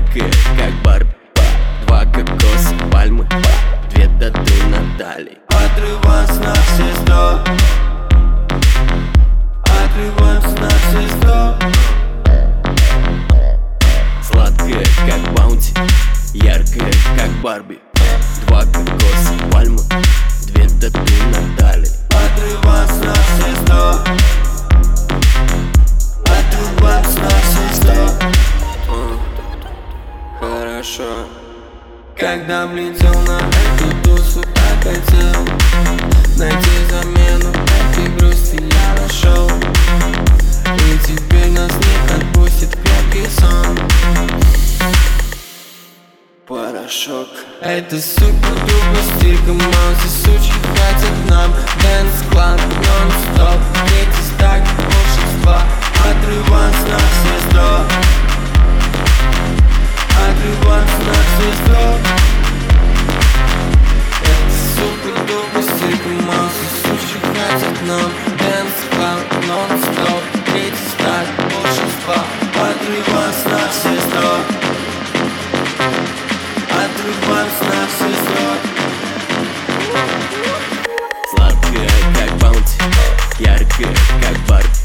яркая, как Барби. Два кокоса, пальмы, две тату на талии. Отрываться на все 100. Отрываться на все 100. Сладкая, как Баунти, яркая, как Барби. Два кокоса, пальмы, две тату на талии. Отрываться на все 100. Отрываться на все 100. Хорошо. Когда влетел на эту тусу, так хотел найти замену этой грусти, я нашел. И теперь нас не отпустит крепкий сон. Порошок. Это сука тупо стилька Маузи, сучки хотят нам дэнс-клаб нон-стоп. Третий стак волшебства. Отрываться на все 100. Отрываться на все 100. Это сука тупо стилька Маузи, сучки хотят нам дэнс-клаб нон-стоп. Третий стак волшебства. Отрываться на все 100. Отрываться на все 100. Сладкая, как Баунти, яркая, как Барби.